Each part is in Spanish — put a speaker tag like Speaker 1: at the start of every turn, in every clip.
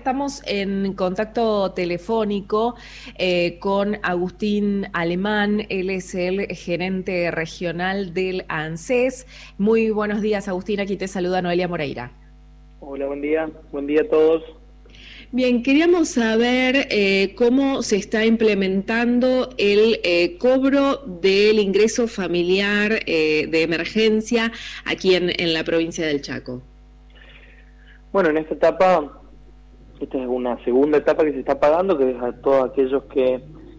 Speaker 1: Estamos en contacto telefónico con Agustín Alemán, él es el gerente regional del ANSES. Muy buenos días, Agustín, aquí te saluda Noelia Moreira.
Speaker 2: Hola, buen día a todos.
Speaker 1: Bien, queríamos saber cómo se está implementando el cobro del ingreso familiar de emergencia aquí en la provincia del Chaco.
Speaker 2: Bueno, en esta etapa, esta es una segunda etapa que se está pagando, que es a todos aquellos que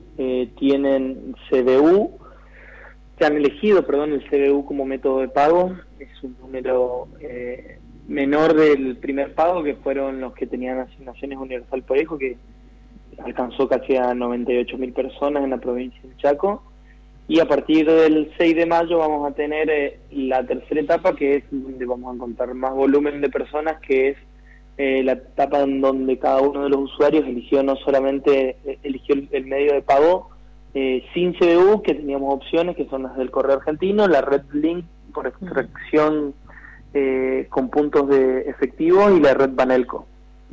Speaker 2: tienen CBU, que han elegido, el CBU como método de pago. Es un número menor del primer pago, que fueron los que tenían asignaciones universal por hijo, que alcanzó casi a 98.000 personas en la provincia del Chaco. Y a partir del 6 de mayo vamos a tener la tercera etapa, que es donde vamos a encontrar más volumen de personas, que es la etapa en donde cada uno de los usuarios eligió no solamente eligió el medio de pago sin CBU, que teníamos opciones, que son las del Correo Argentino, la red Link por extracción con puntos de efectivo y la red Banelco.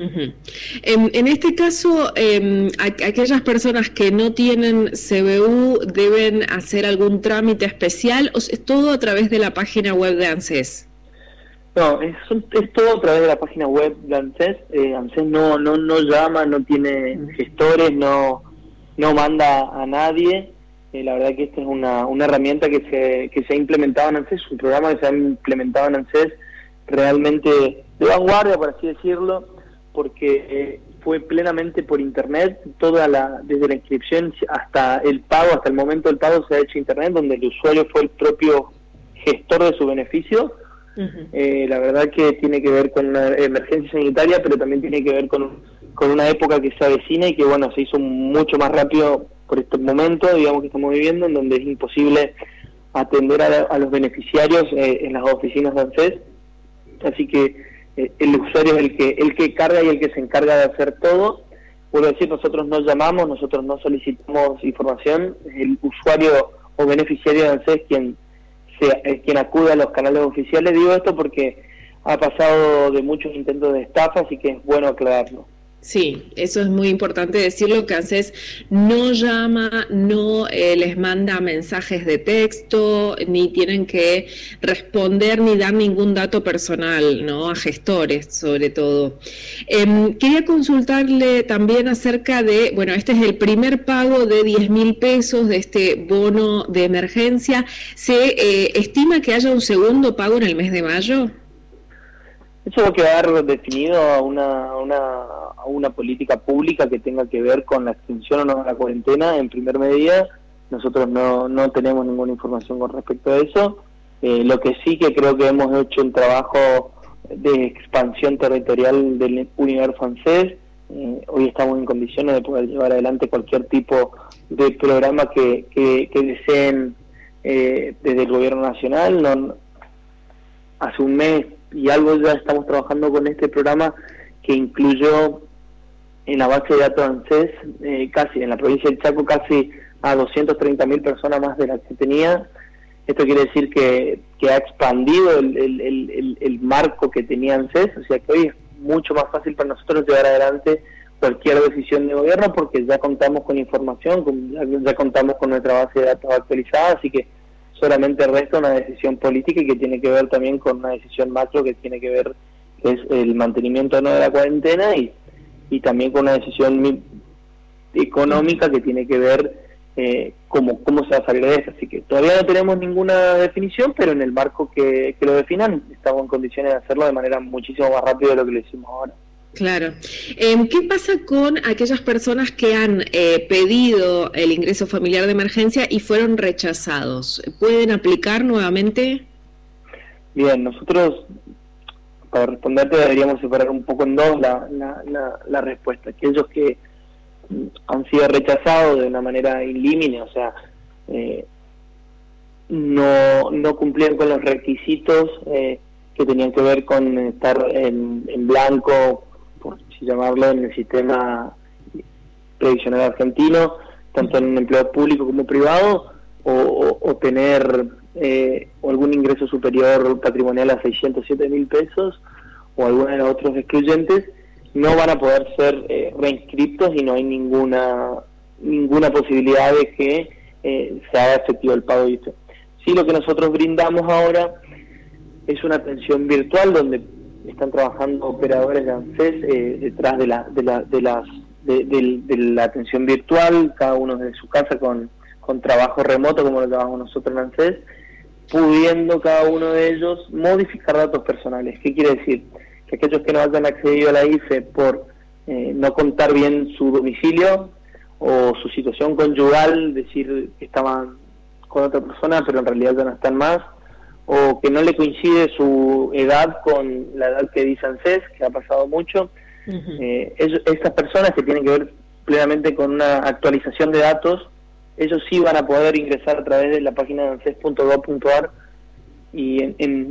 Speaker 1: En este caso, aquellas personas que no tienen CBU deben hacer algún trámite especial, ¿o es todo a través de la página web de ANSES?
Speaker 2: No, es todo a través de la página web de ANSES. ANSES no llama, no tiene gestores, no manda a nadie. La verdad que esta es una herramienta que se ha implementado en ANSES, un programa que se ha implementado en ANSES realmente de vanguardia, por así decirlo, porque fue plenamente por internet, desde la inscripción hasta el pago, hasta el momento del pago se ha hecho internet, donde el usuario fue el propio gestor de su beneficio. La verdad que tiene que ver con una emergencia sanitaria, pero también tiene que ver con una época que se avecina y que bueno, se hizo mucho más rápido por este momento, digamos, que estamos viviendo, en donde es imposible atender a los beneficiarios en las oficinas de ANSES. Así que el usuario es el que carga y el que se encarga de hacer todo. Vuelvo a decir, nosotros no llamamos, nosotros no solicitamos información, es el usuario o beneficiario de ANSES quien acude a los canales oficiales. Digo esto porque ha pasado de muchos intentos de estafa, así que es bueno aclararlo.
Speaker 1: Sí, eso es muy importante decirlo, que ANSES no llama, no les manda mensajes de texto, ni tienen que responder ni dar ningún dato personal, ¿no? A gestores, sobre todo. Quería consultarle también acerca de, bueno, este es el primer pago de 10.000 pesos de este bono de emergencia. ¿Se estima que haya un segundo pago en el mes de mayo?
Speaker 2: Eso va a quedar definido a una política pública que tenga que ver con la extensión o no de la cuarentena en primer medida. Nosotros no tenemos ninguna información con respecto a eso. Lo que sí que creo que hemos hecho un trabajo de expansión territorial del universo ANSES. Hoy estamos en condiciones de poder llevar adelante cualquier tipo de programa que deseen desde el gobierno nacional. Hace un mes y algo ya estamos trabajando con este programa que incluyó en la base de datos ANSES casi en la provincia del Chaco casi a 230.000 personas más de las que tenía. Esto quiere decir que ha expandido el marco que tenía ANSES, o sea que hoy es mucho más fácil para nosotros llevar adelante cualquier decisión de gobierno porque ya contamos con información, ya contamos con nuestra base de datos actualizada, así que solamente resta una decisión política y que tiene que ver también con una decisión macro que tiene que ver, que es el mantenimiento o no de la cuarentena y también con una decisión económica que tiene que ver cómo se va a salir de eso. Así que todavía no tenemos ninguna definición, pero en el marco que lo definan estamos en condiciones de hacerlo de manera muchísimo más rápida de lo que lo hicimos ahora.
Speaker 1: Claro. ¿Qué pasa con aquellas personas que han pedido el ingreso familiar de emergencia y fueron rechazados? ¿Pueden aplicar nuevamente?
Speaker 2: Bien, nosotros, para responderte, deberíamos separar un poco en dos la respuesta. Aquellos que han sido rechazados de una manera ilímite, o sea, no cumplían con los requisitos que tenían que ver con estar en blanco, por así llamarlo, en el sistema previsional argentino, tanto en empleo público como privado, o tener algún ingreso superior patrimonial a 607.000 pesos, o alguno de los otros excluyentes. no van a poder ser reinscriptos y no hay ninguna posibilidad de que se haga efectivo el pago de IFE. Sí, lo que nosotros brindamos ahora es una atención virtual donde están trabajando operadores de ANSES detrás de la atención virtual, cada uno desde su casa con trabajo remoto, como lo trabajamos nosotros en ANSES, pudiendo cada uno de ellos modificar datos personales. ¿Qué quiere decir? Que aquellos que no hayan accedido a la IFE por no contar bien su domicilio o su situación conyugal, decir que estaban con otra persona pero en realidad ya no están más, o que no le coincide su edad con la edad que dice ANSES, que ha pasado mucho, estas personas que tienen que ver plenamente con una actualización de datos, ellos sí van a poder ingresar a través de la página de anses.gov.ar y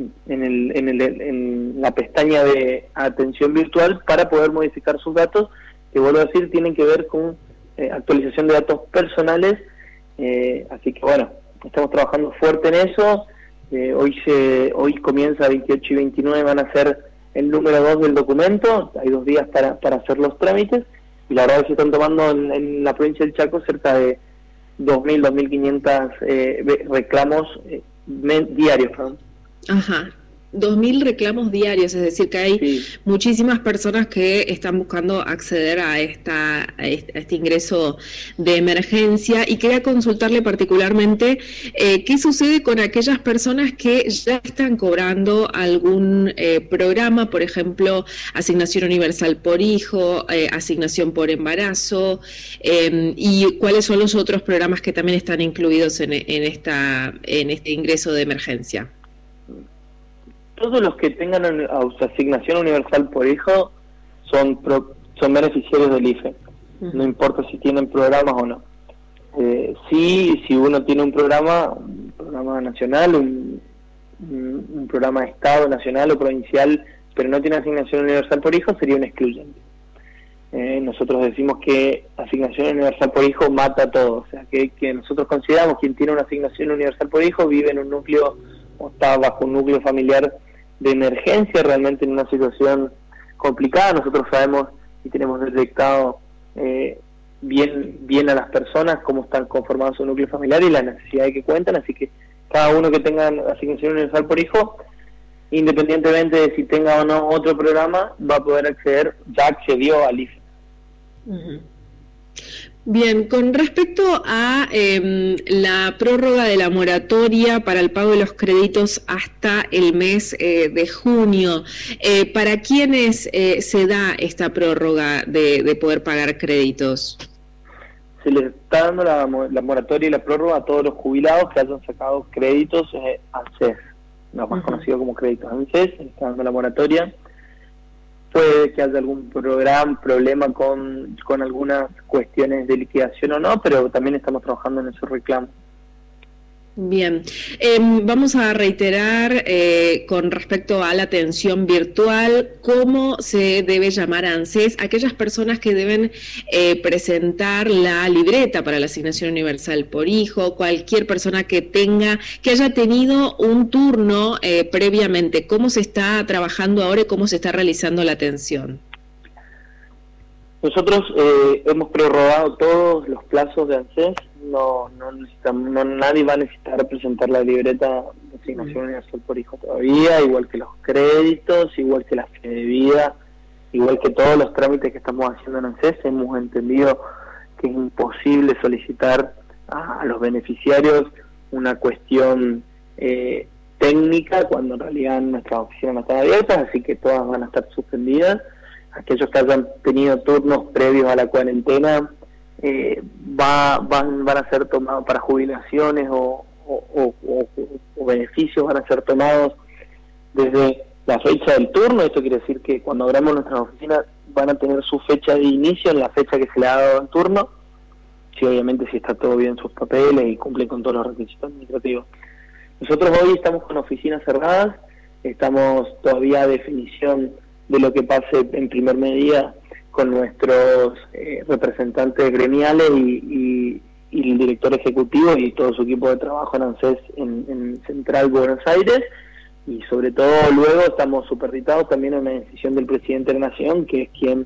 Speaker 2: en la pestaña de atención virtual para poder modificar sus datos, que vuelvo a decir, tienen que ver con actualización de datos personales, así que bueno, estamos trabajando fuerte en eso. Hoy comienza 28 y 29, van a ser el número 2 del documento, hay 2 días para hacer los trámites, y la verdad es que se están tomando en la provincia del Chaco cerca de 2.000 reclamos diarios.
Speaker 1: Ajá. 2.000 reclamos diarios, es decir, que hay muchísimas personas que están buscando acceder a este ingreso de emergencia, y quería consultarle particularmente qué sucede con aquellas personas que ya están cobrando algún programa, por ejemplo, asignación universal por hijo, asignación por embarazo, y cuáles son los otros programas que también están incluidos en este ingreso de emergencia.
Speaker 2: Todos los que tengan asignación universal por hijo son beneficiarios del IFE, no importa si tienen programas o no. Si uno tiene un programa nacional, un programa de Estado, nacional o provincial, pero no tiene asignación universal por hijo, sería un excluyente. Nosotros decimos que asignación universal por hijo mata todo, o sea, que nosotros consideramos quien tiene una asignación universal por hijo vive en un núcleo o está bajo un núcleo familiar de emergencia, realmente en una situación complicada. Nosotros sabemos y tenemos detectado bien a las personas cómo están conformados su núcleo familiar y la necesidad de que cuentan, así que cada uno que tenga asignación universal por hijo, independientemente de si tenga o no otro programa, va a poder acceder, ya accedió al IFE.
Speaker 1: Bien, con respecto a la prórroga de la moratoria para el pago de los créditos hasta el mes de junio, ¿para quiénes se da esta prórroga de poder pagar créditos?
Speaker 2: Se les está dando la moratoria y la prórroga a todos los jubilados que hayan sacado créditos ANSES, los más conocidos como créditos ANSES. Se está dando la moratoria. Puede que haya algún problema con algunas cuestiones de liquidación o no, pero también estamos trabajando en esos reclamos.
Speaker 1: Bien, vamos a reiterar con respecto a la atención virtual, ¿cómo se debe llamar a ANSES? Aquellas personas que deben presentar la libreta para la asignación universal por hijo, cualquier persona que haya tenido un turno previamente, ¿cómo se está trabajando ahora y cómo se está realizando la atención?
Speaker 2: Nosotros hemos prorrogado todos los plazos de ANSES. Nadie va a necesitar presentar la libreta de asignación universal por hijo todavía, igual que los créditos, igual que la fe de vida, igual que todos los trámites que estamos haciendo en ANSES. Hemos entendido que es imposible solicitar a los beneficiarios una cuestión técnica cuando en realidad nuestras oficinas no están abiertas, así que todas van a estar suspendidas. Aquellos que hayan tenido turnos previos a la cuarentena van a ser tomados para jubilaciones o beneficios, van a ser tomados desde la fecha del turno. Esto quiere decir que cuando abramos nuestras oficinas van a tener su fecha de inicio en la fecha que se le ha dado el turno, obviamente si está todo bien en sus papeles y cumple con todos los requisitos administrativos. Nosotros hoy estamos con oficinas cerradas, estamos todavía a definición de lo que pase en primer medida con nuestros representantes gremiales y el director ejecutivo y todo su equipo de trabajo en ANSES en Central Buenos Aires, y sobre todo luego estamos supeditados también a una decisión del presidente de la Nación, que es quien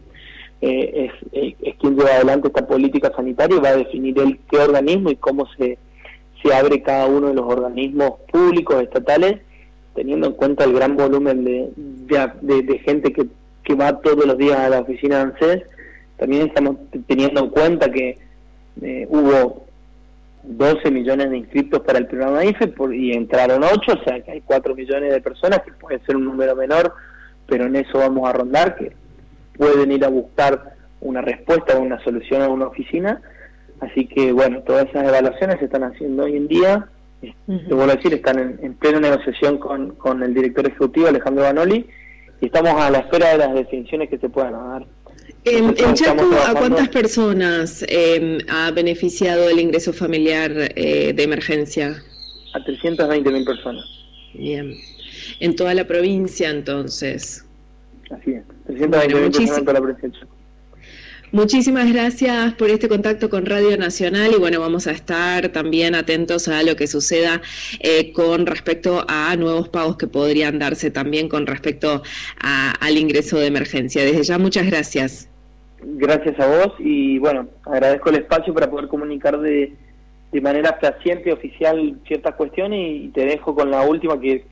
Speaker 2: quien lleva adelante esta política sanitaria y va a definir el qué organismo y cómo se abre cada uno de los organismos públicos, estatales, teniendo en cuenta el gran volumen de gente que va todos los días a la oficina de ANSES. También estamos teniendo en cuenta que hubo 12 millones de inscriptos para el programa IFE y entraron 8, o sea que hay 4 millones de personas, que puede ser un número menor, pero en eso vamos a rondar, que pueden ir a buscar una respuesta o una solución a una oficina. Así que bueno, todas esas evaluaciones se están haciendo hoy en día. Te vuelvo a decir, están en plena negociación con el director ejecutivo Alejandro Banoli, y estamos a la espera de las definiciones que se puedan dar.
Speaker 1: En Chaco, ¿a cuántas personas ha beneficiado el ingreso familiar de emergencia?
Speaker 2: A 320.000 personas.
Speaker 1: Bien. En toda la provincia, entonces.
Speaker 2: Así es, 320.000 personas en toda la provincia.
Speaker 1: Muchísimas gracias por este contacto con Radio Nacional, y bueno, vamos a estar también atentos a lo que suceda con respecto a nuevos pagos que podrían darse también con respecto al ingreso de emergencia. Desde ya, muchas gracias.
Speaker 2: Gracias a vos, y bueno, agradezco el espacio para poder comunicar de manera fehaciente y oficial ciertas cuestiones, y te dejo con la última que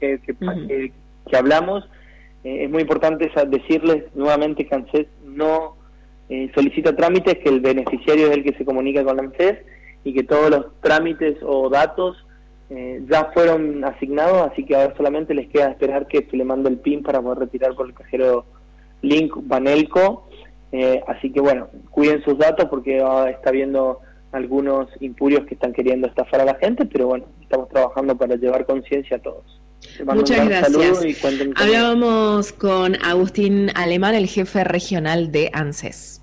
Speaker 2: hablamos. Es muy importante decirles nuevamente que ANSES no solicita trámites, que el beneficiario es el que se comunica con la ANSES, y que todos los trámites o datos ya fueron asignados, así que ahora solamente les queda esperar que se le mande el PIN para poder retirar por el cajero Link Banelco. Así que bueno, cuiden sus datos, porque está habiendo algunos impurios que están queriendo estafar a la gente, pero bueno, estamos trabajando para llevar conciencia a todos.
Speaker 1: Muchas gracias. Hablábamos con Agustín Alemán, el jefe regional de ANSES.